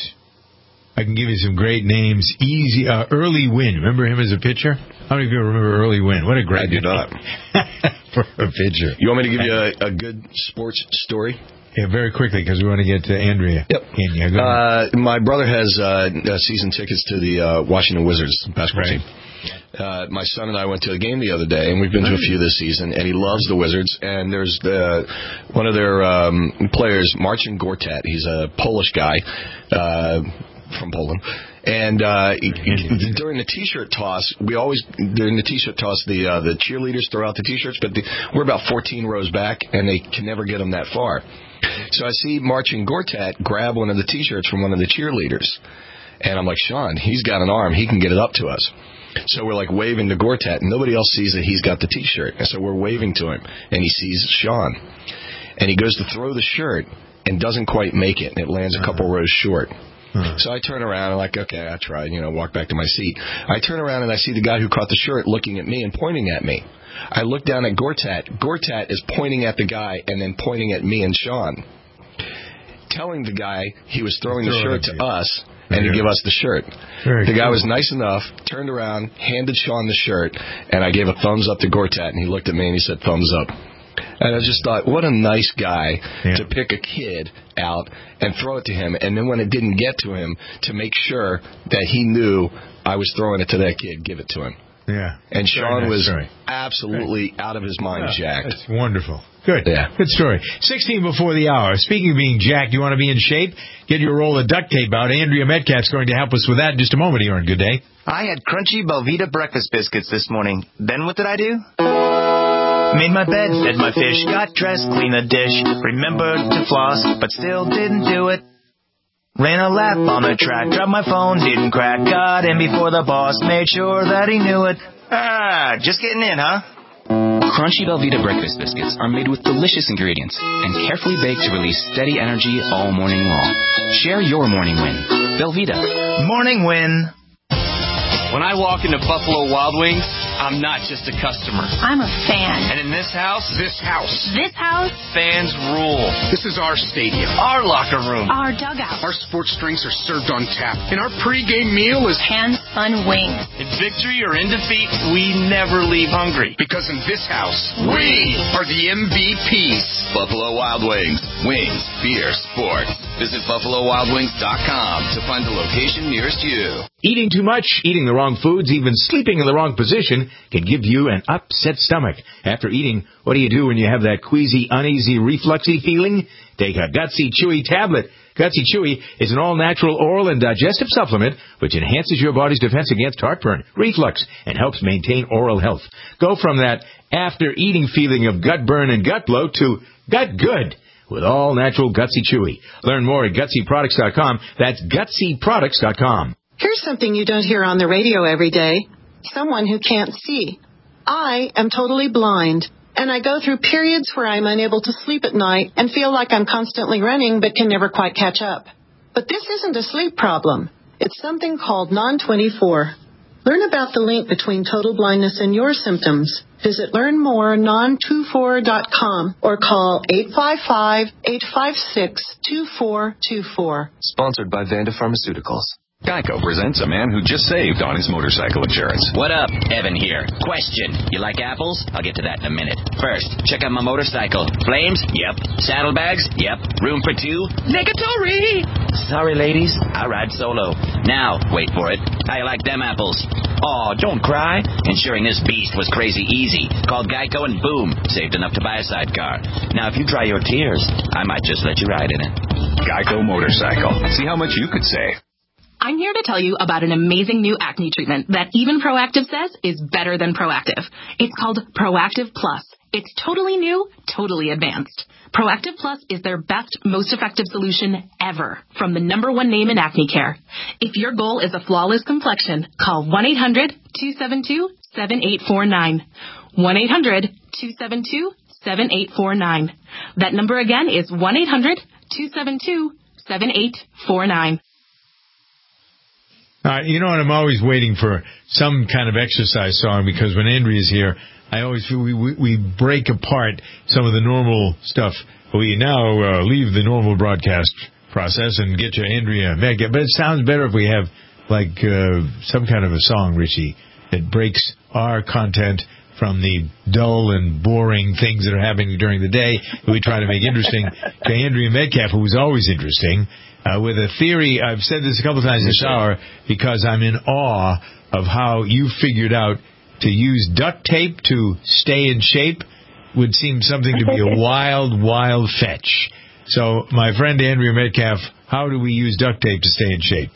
I can give you some great names. Easy, uh, Early Wynn. Remember him as a pitcher? How many of you remember Early Wynn? What a great I do not. For a pitcher. You want me to give you a, a good sports story? Yeah, very quickly, because we want to get to Andrea. Yep. In. Yeah, uh, my brother has uh, season tickets to the uh, Washington Wizards basketball right. team. Uh, my son and I went to a game the other day, and we've been to a few this season, and he loves the Wizards. And there's the, one of their um, players, Marcin Gortat. He's a Polish guy uh, from Poland. And uh, during the T-shirt toss, we always during the T-shirt toss the uh, the cheerleaders throw out the T-shirts, but the, we're about fourteen rows back, and they can never get them that far. So I see Marcin Gortat grab one of the T-shirts from one of the cheerleaders, and I'm like, Sean, he's got an arm, he can get it up to us. So we're like waving to Gortat, and nobody else sees that he's got the T-shirt, and so we're waving to him, and he sees Sean, and he goes to throw the shirt and doesn't quite make it, and it lands a couple rows short. Uh-huh. So I turn around and like, okay, I tried, you know, walk back to my seat. I turn around and I see the guy who caught the shirt looking at me and pointing at me. I look down at Gortat. Gortat is pointing at the guy and then pointing at me and Sean, telling the guy he was throwing the shirt to us and to give us the shirt. Very the guy cool. was nice enough, turned around, handed Sean the shirt, and I gave a thumbs up to Gortat, and he looked at me and he said, thumbs up. And I just thought, what a nice guy yeah. to pick a kid out and throw it to him. And then when it didn't get to him, to make sure that he knew I was throwing it to that kid, give it to him. Yeah. And Sean nice was story. absolutely right. out of his mind yeah, jacked. That's wonderful. Good. Yeah. Good story. sixteen before the hour. Speaking of being jacked, you want to be in shape? Get your roll of duct tape out. Andrea Metcalf's going to help us with that in just a moment here on Good Day. I had crunchy Belvita breakfast biscuits this morning. Then what did I do? Made my bed, fed my fish, got dressed, cleaned the dish, remembered to floss, but still didn't do it. Ran a lap on the track, dropped my phone, didn't crack, got in before the boss, made sure that he knew it. Ah, just getting in, huh? Crunchy Belvita breakfast biscuits are made with delicious ingredients and carefully baked to release steady energy all morning long. Share your morning win. Belvita. Morning win. When I walk into Buffalo Wild Wings, I'm not just a customer. I'm a fan. And in this house, This house. This house. fans rule. This is our stadium. Our locker room. Our dugout. Our sports drinks are served on tap. And our pregame meal is hand-spun wings. in victory or in defeat, we never leave hungry. Because in this house, we are the M V Ps. Buffalo Wild Wings. Wings, beer, sports. Visit buffalo wild wings dot com to find the location nearest you. Eating too much, eating the wrong foods, even sleeping in the wrong position can give you an upset stomach. After eating, what do you do when you have that queasy, uneasy, refluxy feeling? Take a Gutsy Chewy tablet. Gutsy Chewy is an all-natural oral and digestive supplement which enhances your body's defense against heartburn, reflux, and helps maintain oral health. Go from that after-eating feeling of gut burn and gut bloat to gut good with all-natural Gutsy Chewy. Learn more at gutsy products dot com. That's gutsy products dot com. Here's something you don't hear on the radio every day. Someone who can't see. I am totally blind, and I go through periods where I'm unable to sleep at night and feel like I'm constantly running but can never quite catch up. But this isn't a sleep problem. It's something called non twenty-four. Learn about the link between total blindness and your symptoms. Visit learn more non twenty-four dot com or call eight five five, eight five six, two four two four. Sponsored by Vanda Pharmaceuticals. Geico presents a man who just saved on his motorcycle insurance. What up? Evan here. Question. You like apples? I'll get to that in a minute. First, check out my motorcycle. Flames? Yep. Saddlebags? Yep. Room for two? Negatory! Sorry, ladies. I ride solo. Now, wait for it. How you like them apples? Aw, don't cry. Insuring this beast was crazy easy. Called Geico and boom, saved enough to buy a sidecar. Now, if you dry your tears, I might just let you ride in it. Geico Motorcycle. See how much you could save. I'm here to tell you about an amazing new acne treatment that even Proactive says is better than Proactive. It's called Proactive Plus. It's totally new, totally advanced. Proactive Plus is their best, most effective solution ever from the number one name in acne care. If your goal is a flawless complexion, call one eight hundred, two seven two, seven eight four nine. one eight hundred, two seven two, seven eight four nine. That number again is one eight hundred, two seven two, seven eight four nine. Uh, you know what? I'm always waiting for some kind of exercise song because when Andrea's here, I always feel we, we, we break apart some of the normal stuff. We now uh, leave the normal broadcast process and get to Andrea Mega. But it sounds better if we have like uh, some kind of a song, Richie, that breaks our content from the dull and boring things that are happening during the day that we try to make interesting to Andrea Metcalf, who is always interesting. Uh, with a theory, I've said this a couple times this hour because I'm in awe of how you figured out to use duct tape to stay in shape would seem something to be a wild, wild fetch. So, my friend Andrea Metcalf, how do we use duct tape to stay in shape?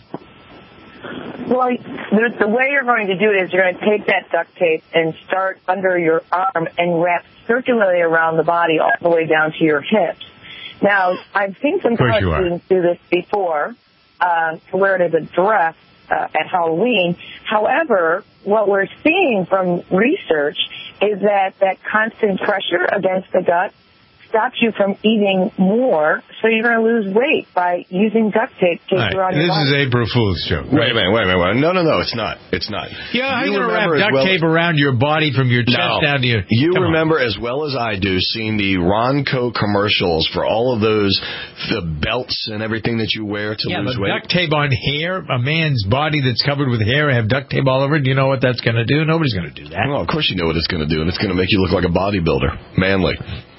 Well, the, the way you're going to do it is you're going to take that duct tape and start under your arm and wrap circularly around the body all the way down to your hips. Now, I've seen some college students do this before, uh, to wear it as a dress uh, at Halloween. However, what we're seeing from research is that that constant pressure against the gut stops you from eating more, so you're going to lose weight by using duct tape taped right. around your This body. is April Fool's joke. Wait a minute, wait a minute, wait a minute. No, no, no, it's not. It's not. Yeah, how are you you going to wrap remember as duct well- tape around your body from your chest No. down to your... You Come on. remember as well as I do seeing the Ronco commercials for all of those, the belts and everything that you wear to Yeah, lose but weight. duct tape on hair, a man's body that's covered with hair, have duct tape all over it. Do you know what that's going to do? Nobody's going to do that. Well, of course you know what it's going to do, and it's going to make you look like a bodybuilder. Manly.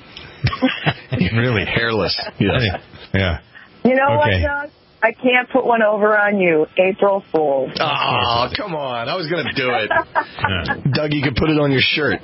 Really? Hairless. Yes. Yeah. You know Okay. what, Doug? I can't put one over on you. April Fool. Oh, come on. I was going to do it. Doug, you could put it on your shirt.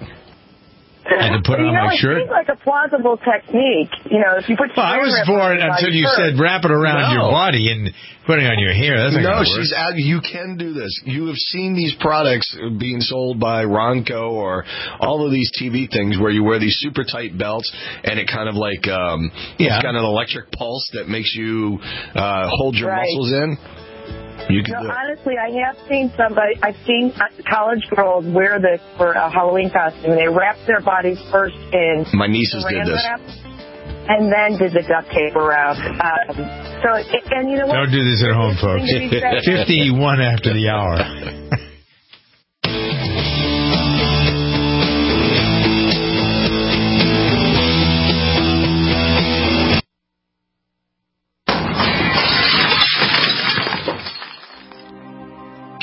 I can put it you on know, my it shirt? seems like a plausible technique. You know, if you put Well, I was saran wrap for on it your until you shirt. said wrap it around No. your body and putting it on your hair. That's not No, gonna work. she's out. You can do this. You have seen these products being sold by Ronco or all of these T V things where you wear these super tight belts and it kind of like um, Yeah. it's got an electric pulse that makes you uh, hold your Right. muscles in. You can No, do it. honestly, I have seen somebody, I've seen college girls wear this for a Halloween costume. They wrap their bodies first in My nieces did saran this. wrap and then did the duct tape around. Um, so, and you know what? Don't do this at home, folks. Thing to be said- fifty-one after the hour.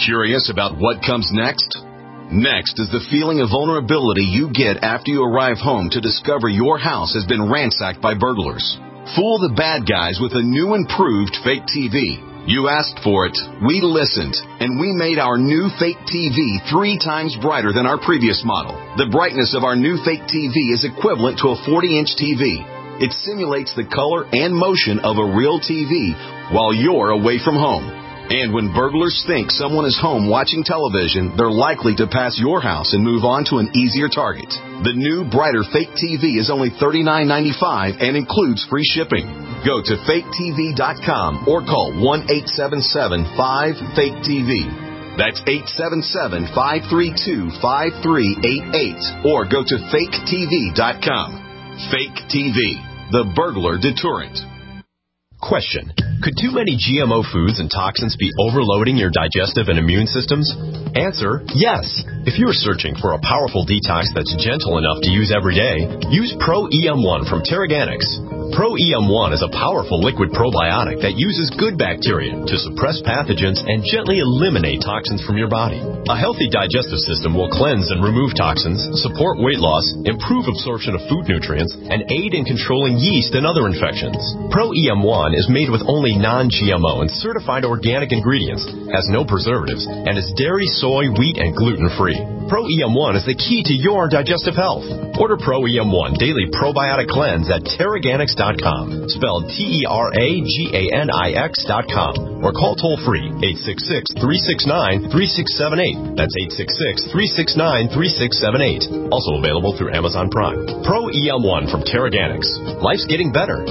Curious about what comes next? Next is the feeling of vulnerability you get after you arrive home to discover your house has been ransacked by burglars. Fool the bad guys with a new improved fake T V. You asked for it, we listened, and we made our new fake T V three times brighter than our previous model. The brightness of our new fake T V is equivalent to a forty-inch T V. It simulates the color and motion of a real T V while you're away from home. And when burglars think someone is home watching television, they're likely to pass your house and move on to an easier target. The new, brighter fake T V is only thirty-nine ninety-five and includes free shipping. Go to fake T V dot com or call one eight seven seven five fake T V. That's eight seven seven, five three two, five three eight eight or go to fake T V dot com. Fake T V, the burglar deterrent. Question. Could too many G M O foods and toxins be overloading your digestive and immune systems? Answer, yes. If you're searching for a powerful detox that's gentle enough to use every day, use Pro E M one from Terraganics. Pro E M one is a powerful liquid probiotic that uses good bacteria to suppress pathogens and gently eliminate toxins from your body. A healthy digestive system will cleanse and remove toxins, support weight loss, improve absorption of food nutrients, and aid in controlling yeast and other infections. Pro E M one is made with only non-G M O and certified organic ingredients, has no preservatives, and is dairy, soy, wheat, and gluten-free. Pro E M one is the key to your digestive health. Order Pro E M one Daily Probiotic Cleanse at Terraganics dot com, spelled T E R A G A N I X dot com, or call toll-free eight six six, three six nine, three six seven eight. That's eight six six, three six nine, three six seven eight. Also available through Amazon Prime. Pro E M one from Terraganics. Life's getting better.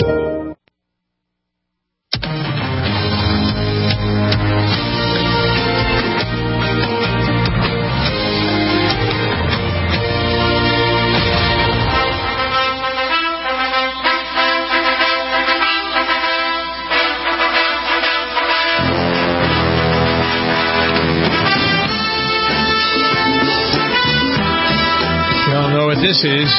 This is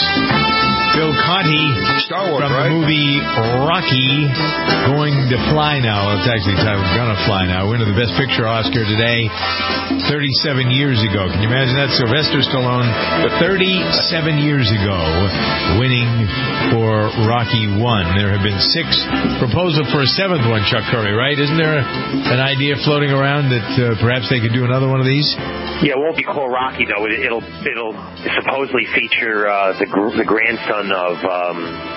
Bill Conti Star Wars, from right? the movie Rocky, Going to Fly Now. It's actually titled Gonna Fly Now. Winner of the Best Picture Oscar today, thirty-seven years ago. Can you imagine that? Sylvester Stallone, thirty-seven years ago, winning for Rocky one. There have been six proposals for a seventh one, Chuck Curry, right? Isn't there an idea floating around that uh, perhaps they could do another one of these? Yeah, it won't be called Rocky though. It, it'll it'll supposedly feature uh, the gr- the grandson of um,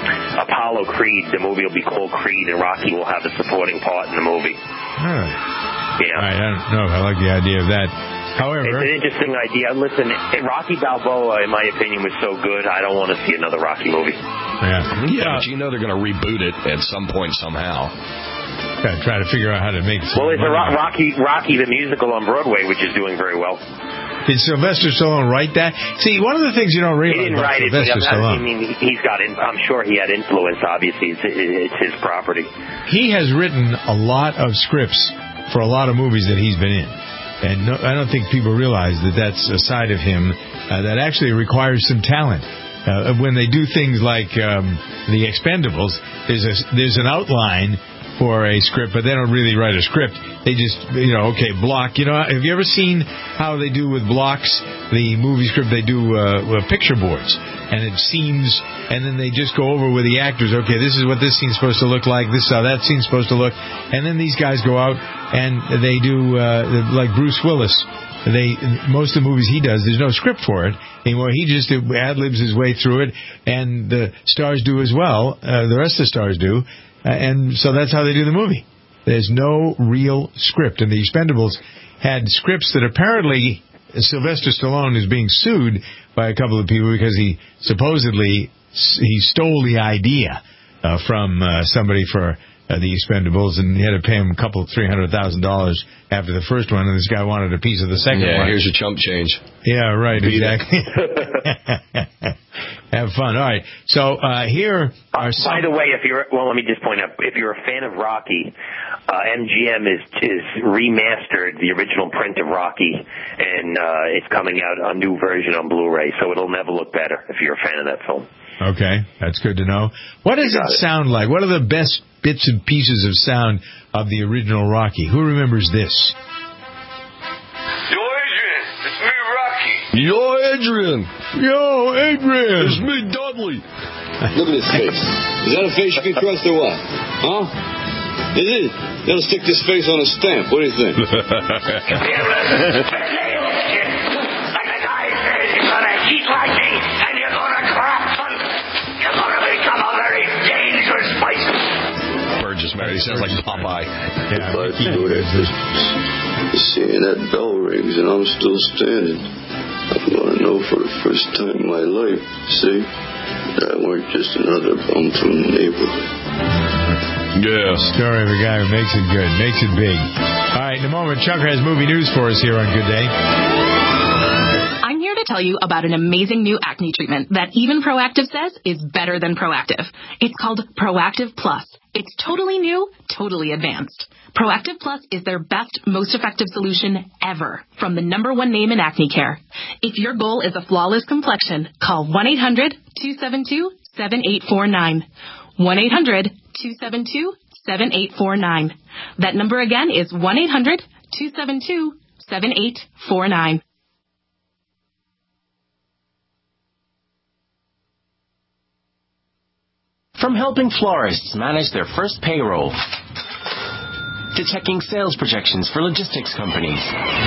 Apollo Creed. The movie will be called Creed, and Rocky will have a supporting part in the movie. Huh. Yeah. All right, I don't know if I like the idea of that. However, it's an interesting idea. Listen, Rocky Balboa, in my opinion, was so good. I don't want to see another Rocky movie. Yeah, yeah, but you know they're going to reboot it at some point somehow. Yeah, try to figure out how to make it. Well, it's a Ro- Rocky, Rocky the musical on Broadway, which is doing very well. Did Sylvester Stallone write that? See, one of the things you don't realize he didn't about write Sylvester it, but Stallone. I mean, he's got. I'm sure he had influence. Obviously, it's, it's his property. He has written a lot of scripts for a lot of movies that he's been in, and no, I don't think people realize that that's a side of him uh, that actually requires some talent. Uh, when they do things like um, The Expendables, there's a, there's an outline for a script, but they don't really write a script. They just, you know, okay, block. You know, have you ever seen how they do with blocks, the movie script? They do uh, uh, picture boards, and it scenes, and then they just go over with the actors, okay, this is what this scene's supposed to look like, this is how that scene's supposed to look, and then these guys go out, and they do, uh, like Bruce Willis, They most of the movies he does, there's no script for it anymore. He just ad-libs his way through it, and the stars do as well. Uh, the rest of the stars do. Uh, and so that's how they do the movie. There's no real script. And the Expendables had scripts that apparently Sylvester Stallone is being sued by a couple of people because he supposedly he stole the idea uh, from uh, somebody for uh, the Expendables, and he had to pay him a couple, three hundred thousand dollars after the first one, and this guy wanted a piece of the second yeah, one. Yeah, here's your chump change. Yeah, right, exactly. Have fun. All right. So uh, here are some. By the way, if you're well, let me just point out, if you're a fan of Rocky, uh, M G M is is remastered the original print of Rocky, and uh, it's coming out a new version on Blu-ray, so it'll never look better if you're a fan of that film. Okay, that's good to know. What does it, it sound like? What are the best bits and pieces of sound of the original Rocky? Who remembers this? Yo, Adrian. Yo, Adrian. It's me, Dudley. Look at this face. Is that a face you can trust or what? Huh? Is it? You gotta stick this face on a stamp. What do you think? Like the guy says, you're gonna eat like me, and you're gonna crap, son. You're gonna become a very dangerous bison. Burgess, man. He sounds like Popeye. Yeah, if I do that business, seeing that bell rings and I'm still standing, I'm gonna know for the first time in my life, see, that I weren't just another bum from the neighborhood. Yeah. Story of a guy who makes it good, makes it big. All right, in a moment, Chucker has movie news for us here on Good Day. I'm here to tell you about an amazing new acne treatment that even Proactive says is better than Proactive. It's called Proactive Plus. It's totally new, totally advanced. Proactive Plus is their best, most effective solution ever from the number one name in acne care. If your goal is a flawless complexion, call one eight hundred two seven two seven eight four nine. one eight hundred two seven two seven eight four nine. That number again is one eight hundred two seven two seven eight four nine. From helping florists manage their first payroll, to checking sales projections for logistics companies,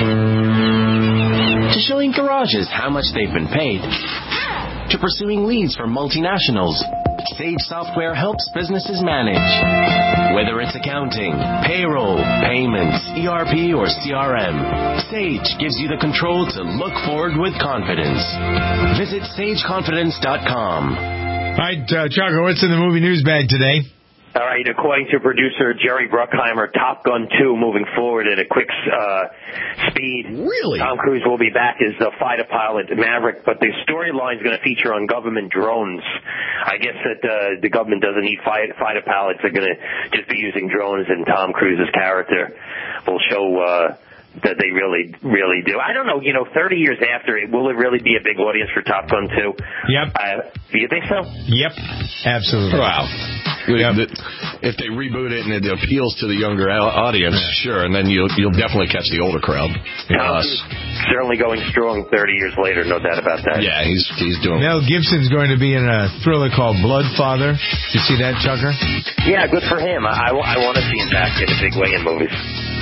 to showing garages how much they've been paid, to pursuing leads for multinationals, Sage Software helps businesses manage. Whether it's accounting, payroll, payments, E R P, or C R M, Sage gives you the control to look forward with confidence. Visit sage confidence dot com. All right, uh, Chucker, what's in the movie news bag today? All right, according to producer Jerry Bruckheimer, Top Gun two moving forward at a quick uh, speed. Really? Tom Cruise will be back as the fighter pilot Maverick, but the storyline is going to feature on government drones. I guess that uh, the government doesn't need fight, fighter pilots. They're going to just be using drones, and Tom Cruise's character will show uh, that they really, really do. I don't know, you know, thirty years after it, will it really be a big audience for Top Gun two? Yep. Uh, do you think so? Yep, absolutely. Wow. Yep. If they reboot it and it appeals to the younger audience, sure, and then you'll you'll definitely catch the older crowd. Tom Us. certainly going strong thirty years later, no doubt about that. Yeah, he's he's doing. Mel Gibson's going to be in a thriller called Bloodfather. Did you see that, Chucker? Yeah, good for him. I, I, I want to see him back in a big way in movies.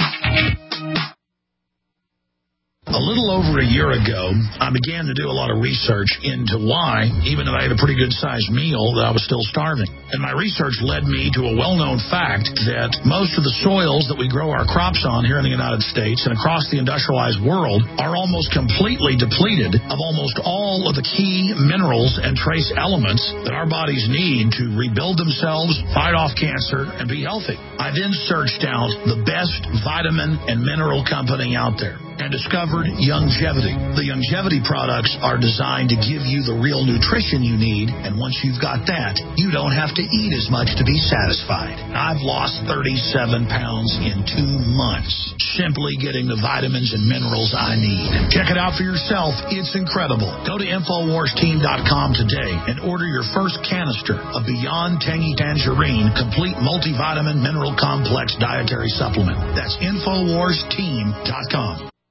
A little over a year ago, I began to do a lot of research into why, even though I had a pretty good-sized meal, that I was still starving. And my research led me to a well-known fact that most of the soils that we grow our crops on here in the United States and across the industrialized world are almost completely depleted of almost all of the key minerals and trace elements that our bodies need to rebuild themselves, fight off cancer, and be healthy. I then searched out the best vitamin and mineral company out there and discovered Youngevity. The Youngevity products are designed to give you the real nutrition you need, and once you've got that, you don't have to eat as much to be satisfied. I've lost thirty-seven pounds in two months, simply getting the vitamins and minerals I need. Check it out for yourself. It's incredible. Go to Infowars Team dot com today and order your first canister of Beyond Tangy Tangerine Complete Multivitamin Mineral Complex Dietary Supplement. That's Infowars Team dot com.